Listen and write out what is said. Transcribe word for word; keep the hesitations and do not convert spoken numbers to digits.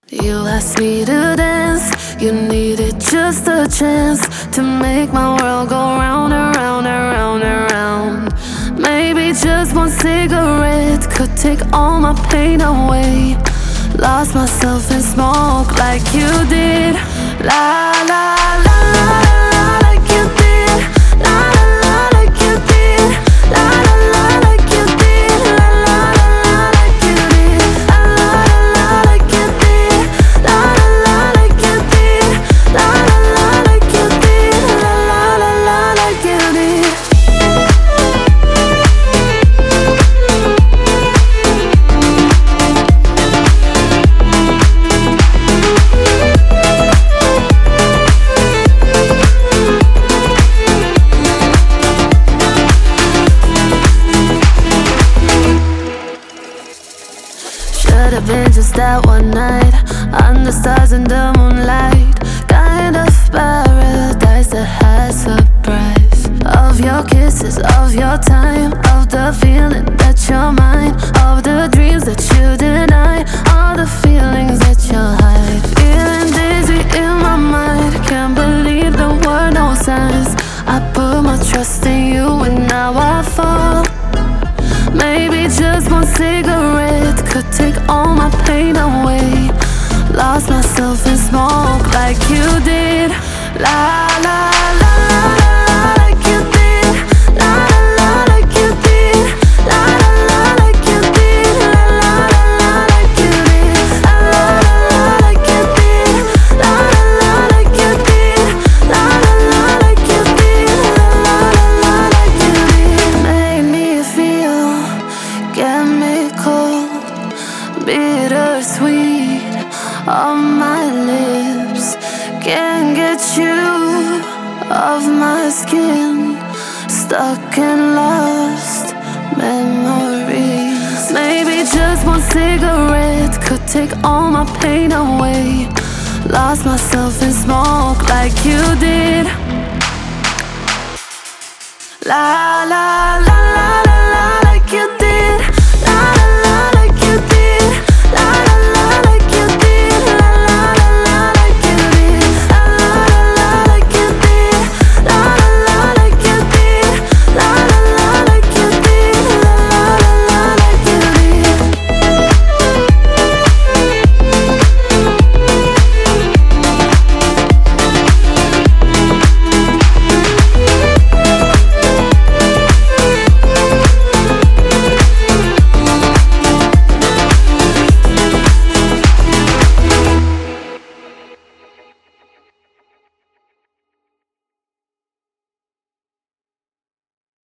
You asked me to dance, you needed just a chance to make my world go round and round and round and round. Maybe just one cigarette could take all my pain away. Lost myself in smoke like you did. La la la la la, like you did. La la la, like you did. La la la, like you did. La la la, like you did. La la la, like you did. La la la, like you did. La la la, like you did. La la la, like you did. Should've been just that one night under stars in the moonlight. Kind of paradise that has a price. Of your kisses, of your time, of the feeling that you're mine, of the dreams that you deny, all the feelings that you hide. Feeling dizzy in my mind, can't believe there were no signs. I put my trust in you and now I fall. Maybe just one cigarette could take all my pain away. Lost myself in smoke like you did. La la la la la, like you did. La la la, like you did. La la la, like you did. La la la, like you did. La la la, like you did. La la la, like you did. La la la, like you did. La la la, like you did. Made me feel, get me cold, bittersweet on my lips. Can't get you off my skin, stuck in lost memories. Maybe just one cigarette could take all my pain away. Lost myself in smoke like you did. La la la la la la, like you did. La la